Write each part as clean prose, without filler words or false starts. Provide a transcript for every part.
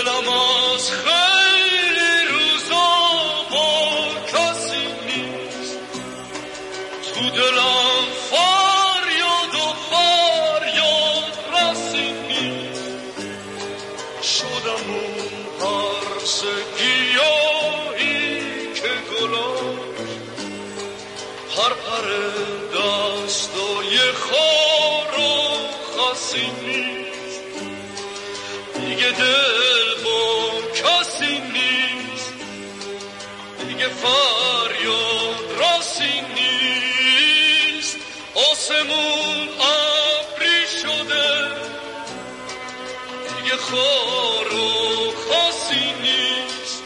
دلم از خیلی روزا با کسی نیست، تو دلم فریاد و فریاد رسی نیست. شدم اون عرص گیاهی که گلاش پرپر دستای خار و خسی نیست. دیگه دل با کسی نیست، دیگه فریاد راسی نیست. آسمون ابری شده، دیگه خار و خسی نیست.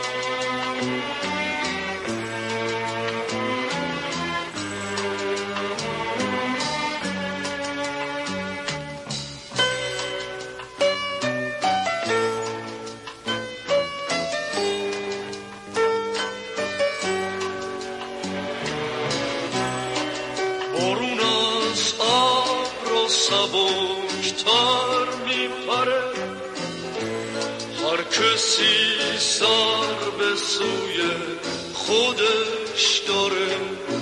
بارون از ابر سبکتر میپره، هر کسی سر به سوی خودش داره.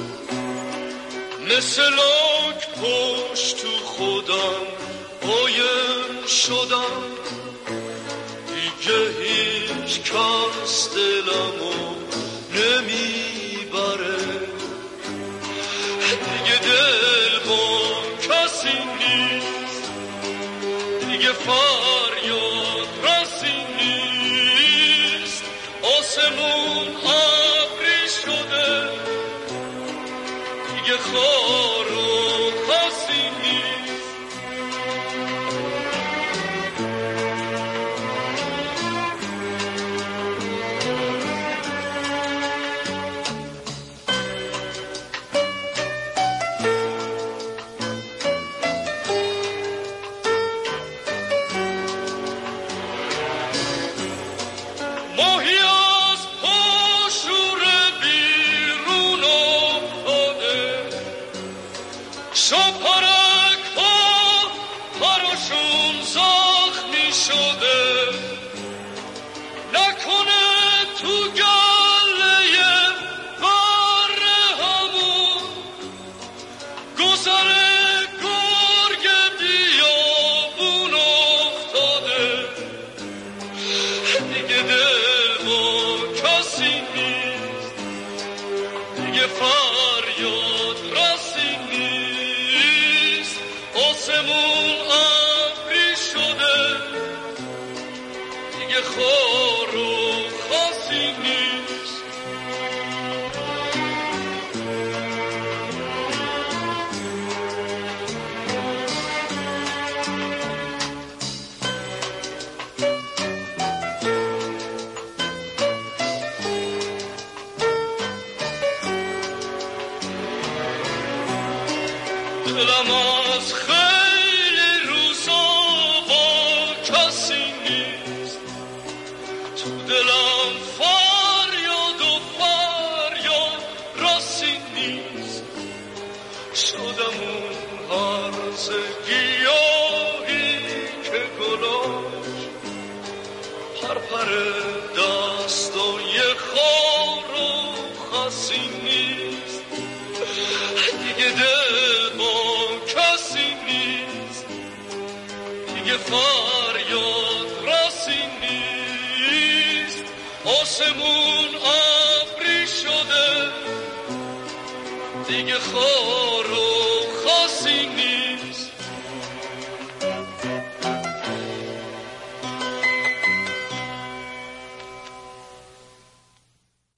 مثل لاک پشت تو خودم قایم شدم، دیگه هیچ کس دلمو نمیبره. دیگه دل با کسی نیست، دیگه فریاد رسی نیست. آسمون ابری شده، دیگه خار و خسی نیست. ماهی از پاشور بیرون افتاده، شاپرک ها پراشون زخمی شده. نکنه تو گله بر همون گذر گرگ بیابون افتاده. دیگه دل با کسی نیست، دیگه فریاد رسی نیست. آسمون ابری شده، دیگه خار و خسی نیست. دلم از خیلی روزا با کسی نیست، تو دلم فریاد و فریاد رسی نیست. شدم اون عرض گیاهی که گلاش پرپر دستای خار و خسی نیست. دیگه دل با کسی نیست، دیگه فریاد رسی نیست. آسمون ابری شده، دیگه خار و